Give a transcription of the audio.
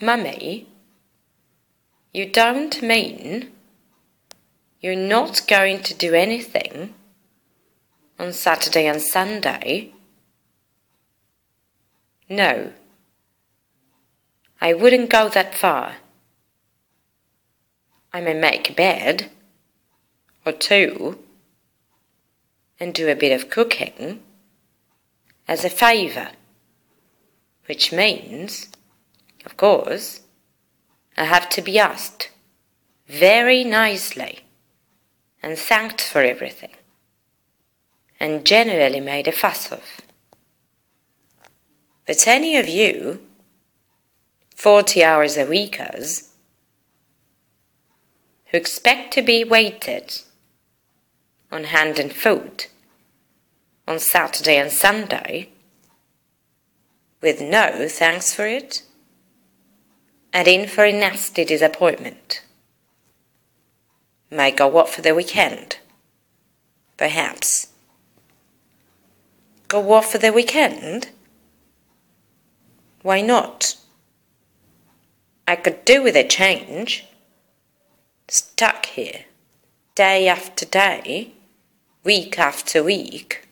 Mummy, you don't mean you're not going to do anything on Saturday and Sunday? No, I wouldn't go that far. I may make a bed or two and do a bit of cooking as a favour, which means, of course, I have to be asked very nicely and thanked for everything, and generally made a fuss of. But any of you 40 hours a weekers who expect to be waited on hand and foot on Saturday and Sunday with no thanks for it, and in for a nasty disappointment, may go off for the weekend, perhaps. Go off for the weekend? Why not? I could do with a change. Stuck here, day after day, week after week,